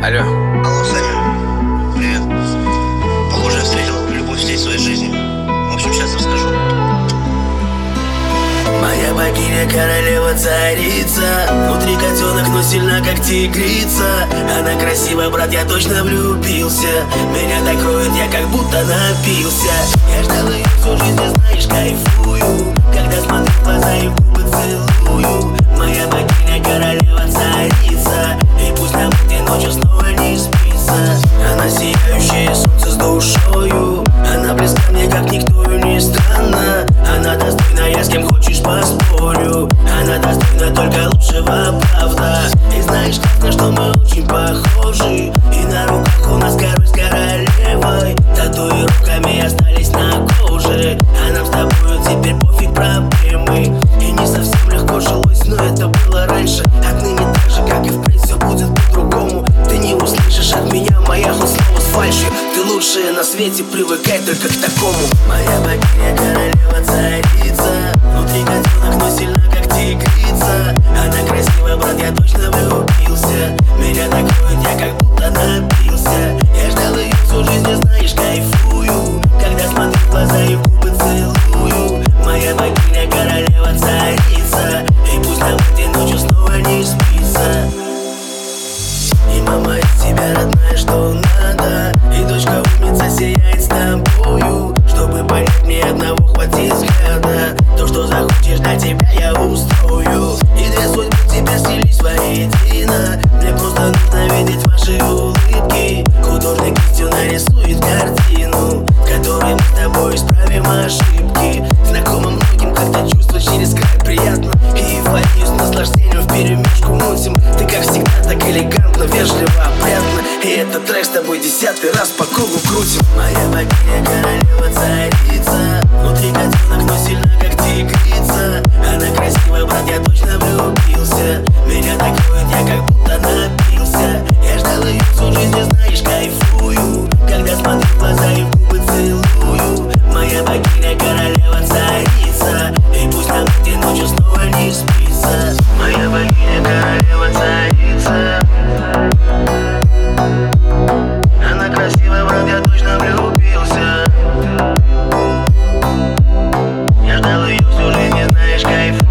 Алло. Алло, Саня. Привет. Похоже, я встретил любовь всей своей жизни. В общем, сейчас расскажу. Моя богиня, королева, царица. Внутри котенок, но сильна, как тигрица. Она красива, брат, я точно влюбился. Меня так кроет, я как будто напился. Я ждал ее всю жизнь, и знаешь, кайфую, когда смотрю в глаза и в губы целую. Моя богиня, королева, царица. И пусть нам этой ночью снова не спится. Она сияющее солнце с душою. Она близка мне, как никто, и не странно. Она достойна, я с кем хочешь поспорю. Она достойна только лучшего, правда. И знаешь, классно, что мы очень похожи. И на руках у нас король с королевой. Татуировками остались на коже. А нам с тобой теперь пофиг проблемы. И не совсем легко жилось, но это было раньше. Отныне так же, как и впредь, все будет по-другому. Ты не услышишь от меня моя хоть слово с фальшью. Ты лучшая на свете, привыкай только к такому. Моя богиня, королева, царица. Внутри котенок, но сильна, как тигрица. Она красива, брат, я точно влюбился. Меня так кроет, я как будто напился. Я ждал ее всю жизнь, и знаешь, кайфую, когда смотрю в глаза и в губы целую. Моя богиня, королева, царица. И пусть нам этой ночью снова не спится. И мама из тебя родная, что надо. И дочка умница сияет с тобою. Чтобы понять, мне одного хватит взгляда. То, что захочешь, для тебя я устрою. И две судьбы тебя слились воедино. Мне просто нужно видеть ваши улыбки. Художник кистью нарисует картину, в которой мы с тобой исправим ошибки. Знакомо многим, как-то чувство через край приятно. И эйфорию с наслаждением вперемешку мутим. Ты как всегда так элегантно, вежливо, опрятно. И этот трек с тобой 10-й раз по кругу крутим. Моя богиня, королева, царица. Внутри котенок, но сильна, как тигрица. Она красива, брат, я точно влюбился. Меня так кроет, я как будто напился. Я ждал ее всю жизнь, и знаешь, кайфую, когда смотрю в глаза и в губы целую. Моя богиня, королева, царица. И пусть нам этой ночью снова не спится. Моя богиня, королева, царица. Она красивая, брат, я точно влюбился. Я ждал ее всю жизнь, и знаешь, кайф.